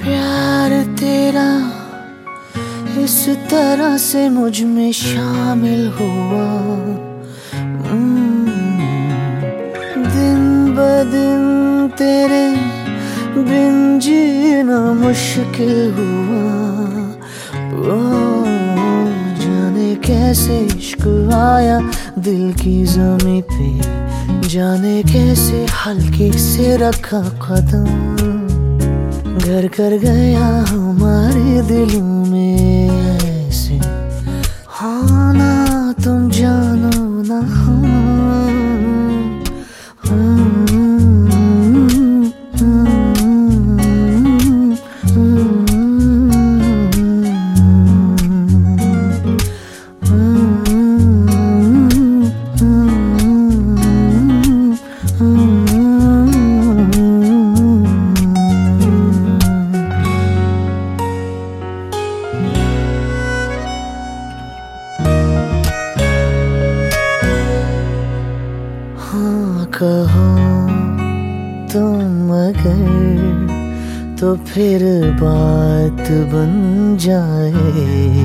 प्यार तेरा इस तरह से मुझ में शामिल हुआ। दिन ब दिन तेरे बिन जीना मुश्किल हुआ। ओ जाने कैसे इश्क आया दिल की ज़मीं पे, जाने कैसे हल्के से रखा कदम, घर कर गया हमारे दिलों में ऐसे। हाँ ना तुम जानो ना कहो तुम अगर तो फिर बात बन जाए।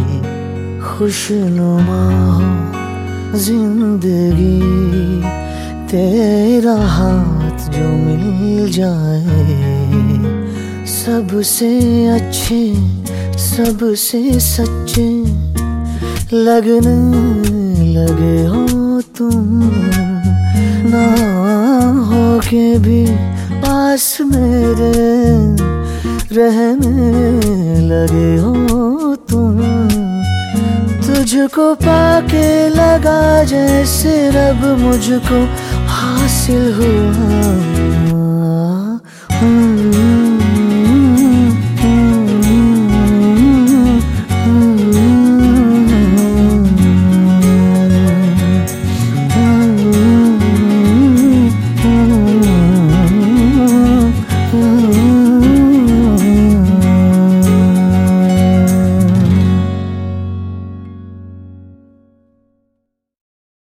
खुशनुमा हो जिंदगी तेरा हाथ जो मिल जाए। सबसे अच्छे सबसे सच्चे लगने लगे हो तुम, ना हो के भी पास मेरे रहने लगे हो तुम। तुझको पाके लगा जैसे रब मुझको हासिल हुआ।